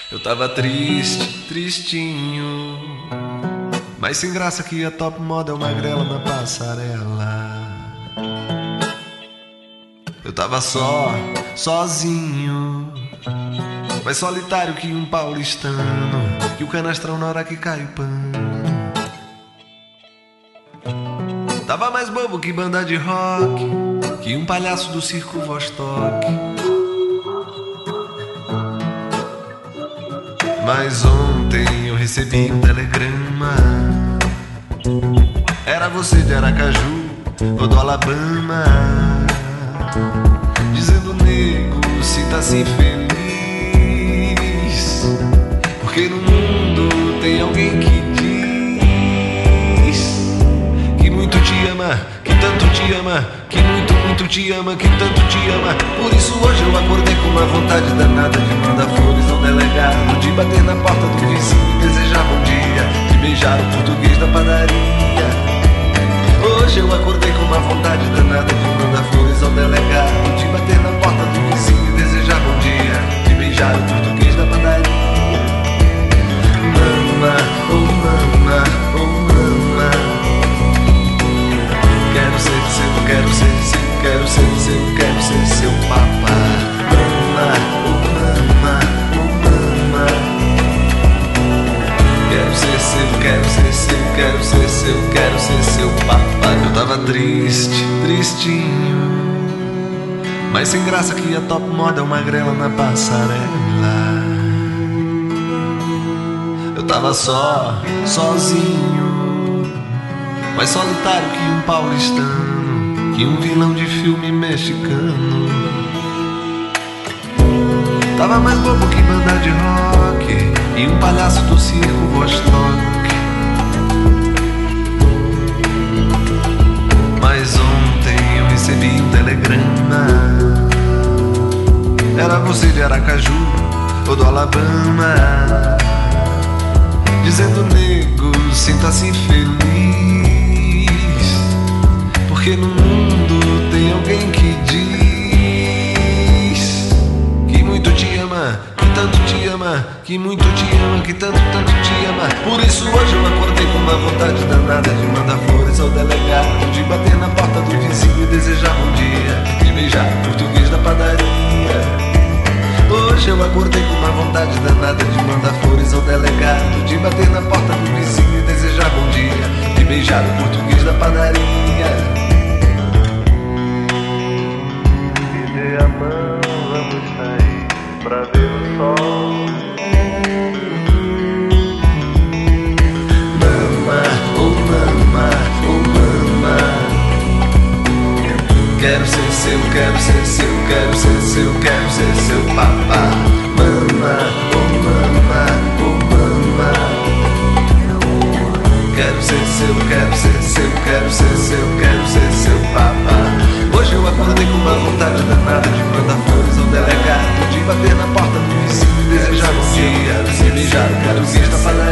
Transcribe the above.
Eu tava triste, tristinho, mas sem graça que a top model magrela na passarela. Eu tava só, sozinho, mais solitário que um paulistano, que o canastrão na hora que cai o pano. Tava mais bobo que banda de rock, que um palhaço do circo Vostok. Mas ontem eu recebi um telegrama. Era você de Aracaju ou do Alabama, dizendo: nego, se tá assim feliz, porque no mundo tem alguém que diz que muito te ama, que tanto te ama, que muito, muito te ama, que tanto te ama. Por isso hoje eu acordei com uma vontade danada de mandar flores ao delegado, de bater na porta do vizinho e desejar bom dia, de beijar o português da padaria. Hoje eu acordei com uma vontade danada de mandar flores ao delegado, de bater na porta do vizinho e desejar bom dia, de beijar o português da padaria. Mama, oh mama, oh mama, quero ser seu, quero ser seu, quero ser seu, quero ser seu papá. Mama, oh mama, oh mama, quero ser seu, quero ser seu, quero ser seu, quero ser seu papai. Eu tava triste, tristinho, mas sem graça que a top model magrela na passarela. Eu tava só, sozinho, mais solitário que um paulistano, que um vilão de filme mexicano. Tava mais bobo que banda de rock e um palhaço do circo Vostok. Mas ontem eu recebi um telegrama. Era você de Aracaju ou do Alabama, dizendo: nego, sinta-se feliz, porque no mundo tem alguém que diz que muito te ama, que tanto te ama, que muito te ama, que tanto, tanto te ama. Por isso hoje eu acordei com uma vontade danada de mandar flores ao delegado, de bater na porta do vizinho e desejar bom dia, de beijar o português da padaria. Hoje eu acordei com uma vontade danada de mandar flores ao delegado, de bater na porta do vizinho e desejar bom dia, de beijar o português da padaria. Me dê a mão, vamos sair pra ver o sol. Mama, oh mama, oh mama, quero ser seu, quero ser seu, quero ser seu, quero ser seu papá. Mama, oh mama, oh mama, quero ser seu, quero ser seu, quero ser seu, quero ser seu papá. Hoje eu acordei com uma vontade danada de mandar flores ao delegado, de bater na porta do vizinho e desejar bom dia, de beijar o português da padaria.